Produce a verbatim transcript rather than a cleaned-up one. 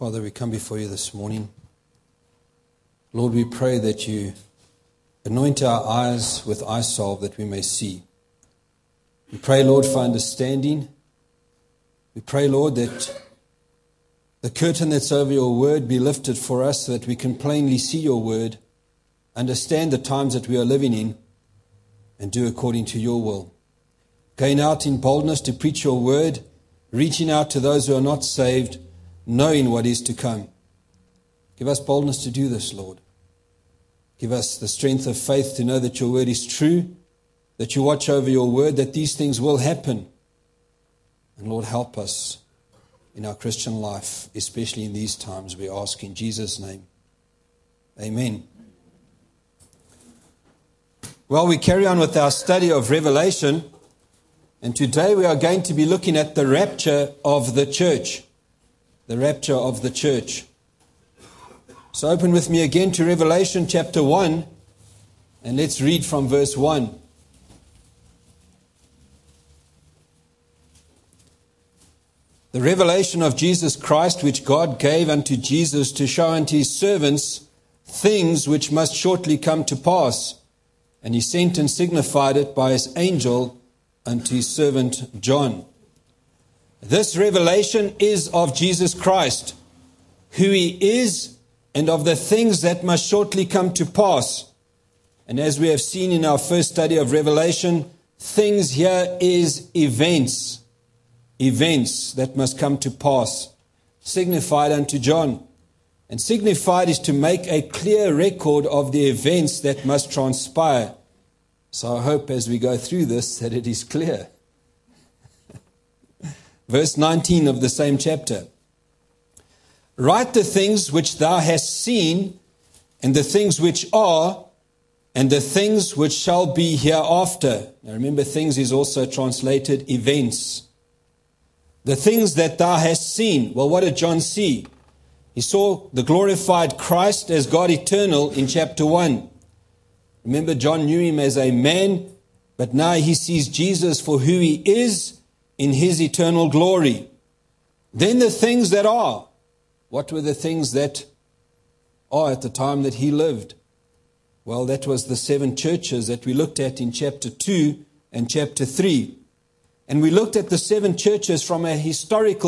Father, we come before you this morning. Lord, we pray that you anoint our eyes with eye salve that we may see. We pray, Lord, for understanding. We pray, Lord, that the curtain that's over your word be lifted for us so that we can plainly see your word, understand the times that we are living in, and do according to your will. Going out in boldness to preach your word, reaching out to those who are not saved, knowing what is to come. Give us boldness to do this, Lord. Give us the strength of faith to know that your word is true, that you watch over your word, that these things will happen. And Lord, help us in our Christian life, especially in these times, we ask in Jesus' name. Amen. Well, we carry on with our study of Revelation, and today we are going to be looking at the rapture of the church. The rapture of the church. So open with me again to Revelation chapter one, and let's read from verse one. The revelation of Jesus Christ, which God gave unto Jesus to show unto his servants things which must shortly come to pass. And he sent and signified it by his angel unto his servant John. This revelation is of Jesus Christ, who he is, and of the things that must shortly come to pass. And as we have seen in our first study of Revelation, things here is events. Events that must come to pass, signified unto John. And signified is to make a clear record of the events that must transpire. So I hope as we go through this that it is clear. Verse nineteen of the same chapter. Write the things which thou hast seen, and the things which are, and the things which shall be hereafter. Now remember, things is also translated events. The things that thou hast seen. Well, what did John see? He saw the glorified Christ as God eternal in chapter one. Remember, John knew him as a man, but now he sees Jesus for who he is in his eternal glory. Then the things that are. What were the things that are at the time that he lived? Well, that was the seven churches that we looked at in chapter two and chapter three. And we looked at the seven churches from a historical